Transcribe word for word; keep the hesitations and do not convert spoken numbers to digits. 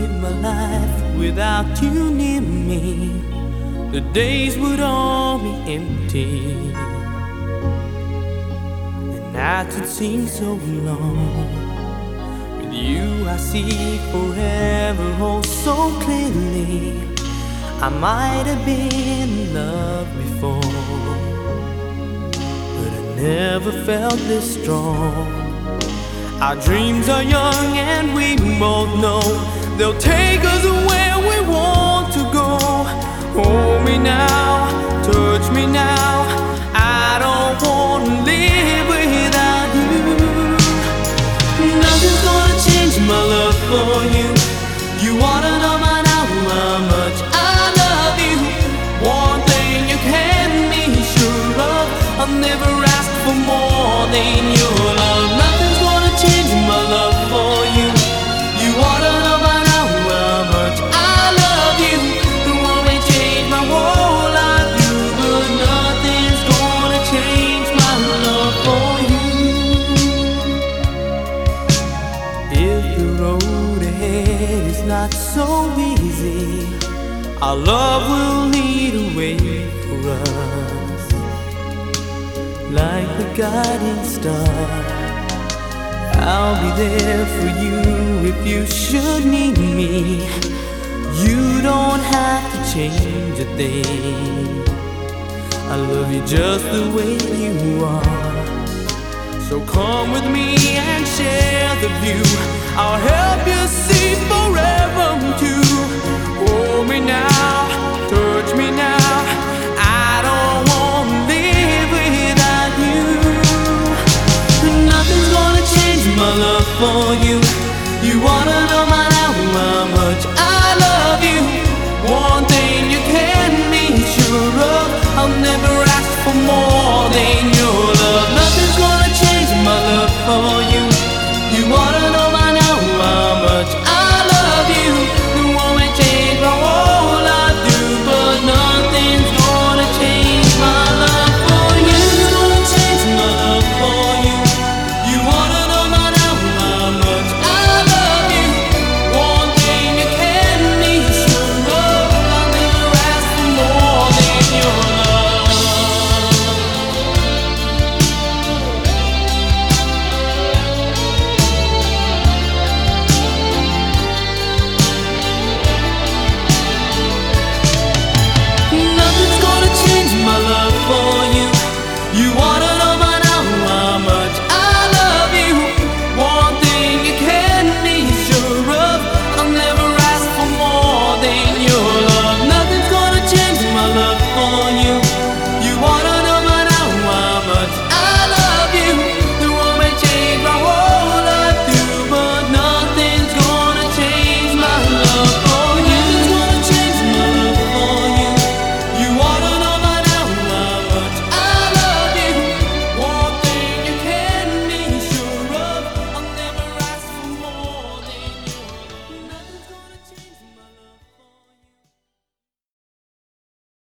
live my life without you near me. The days would all be empty, and nights would seem so long. With you I see forever oh so clearly. I might have been in love before, but I never felt this strong. Our dreams are young and we both know they'll take us where we want to go. Hold me now, touch me now, I don't want to live without you. Nothing's gonna change my love for you. You wanna know by now how much I love you. One thing you can be sure of, I'll never ask for more than your love. Nothing's gonna change my love for you. You wanna know by now how much I love you. The one may change my whole life, you, but nothing's gonna change my love for you. If the road ahead is not so easy, our love will lead a way for us, like the guiding star. I'll be there for you if you should need me. You don't have to change a thing. I love you just the way you are. So come with me and share the view. I'll help you see forever.